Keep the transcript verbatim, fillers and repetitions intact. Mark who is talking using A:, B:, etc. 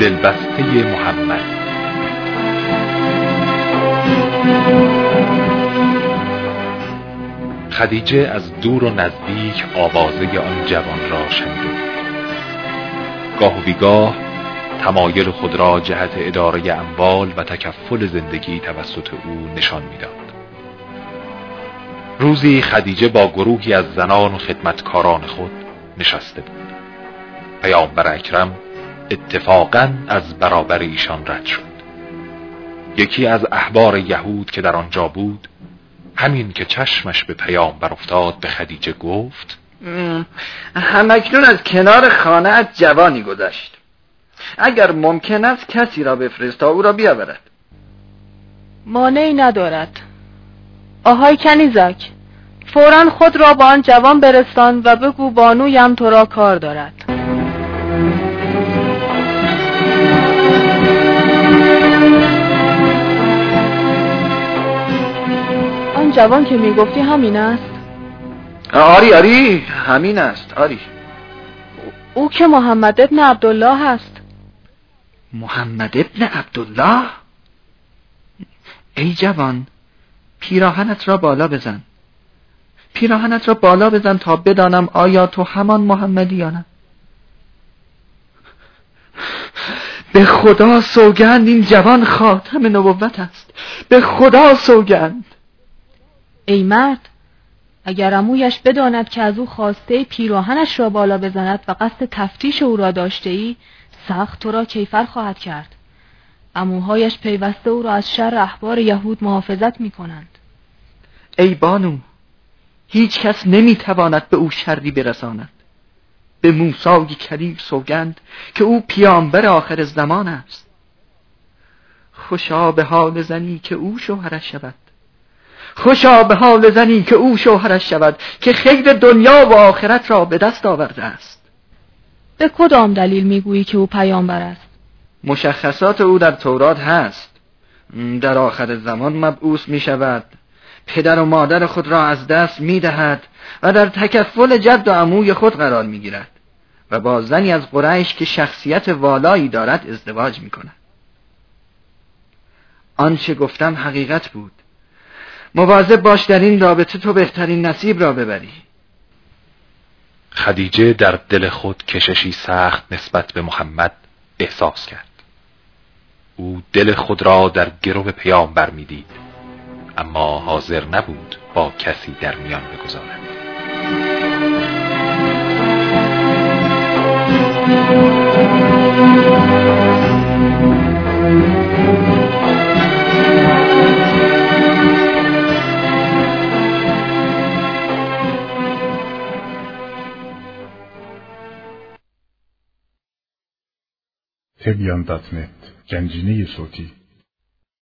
A: دلبسته محمد. خدیجه از دور و نزدیک آوازه آن جوان را شنید. گاه و بیگاه تمایل خود را جهت اداره اموال و تکفل زندگی توسط او نشان میداد. روزی خدیجه با گروهی از زنان و خدمتکاران خود نشسته بود. پیامبر اکرم اتفاقاً از برابر ایشان رد شد. یکی از احبار یهود که در آنجا بود، همین که چشمش به پیامبر افتاد به خدیجه گفت:
B: همکنون از کنار خانه‌ات جوانی گذشت. اگر ممکن است کسی را بفرست تا او را بیاورد.
C: مانعی ندارد. آهای کنیزک، فوراً خود را با آن جوان برسان و بگو بانویم تو را کار دارد. آن جوان که میگفتی همین است؟
B: آری آری همین است آری.
C: او که محمد ابن عبدالله است.
B: محمد ابن عبدالله؟ ای جوان، پیراهنت را بالا بزن. پیراهنت را بالا بزن تا بدانم آیا تو همان محمدی یا نه. به خدا سوگند این جوان خاتم نبوت است. به خدا سوگند.
C: ای مرد، اگر عمویش بداند که از او خواسته پیراهنش را بالا بزند و قصد تفتیش او را داشته ای، سخت تو را کیفر خواهد کرد. عموهایش پیوسته او را از شر احبار یهود محافظت می کنند.
B: ای بانو، هیچ کس نمی تواند به او شری برساند. به موسی کریم سوگند که او پیامبر آخر زمان است. خوشا به حال زنی که او شوهرش شود. خوشا به حال زنی که او شوهرش شود که خیر دنیا و آخرت را به دست آورده است.
C: به کدام دلیل میگویی که او پیامبر است؟
B: مشخصات او در تورات هست. در آخر زمان مبعوث می شود، پدر و مادر خود را از دست می دهد و در تکفل جد و عموی خود قرار می گیرد و با زنی از قریش که شخصیت والایی دارد ازدواج می کند. آنچه گفتم حقیقت بود. مواظب باش در این رابطه تو بهترین نصیب را ببری.
A: خدیجه در دل خود کششی سخت نسبت به محمد احساس کرد. او دل خود را در گرو پیامبر می‌دید، اما حاضر نبود با کسی در میان بگذارد.
D: تبیان دات نت گنجینه صوتی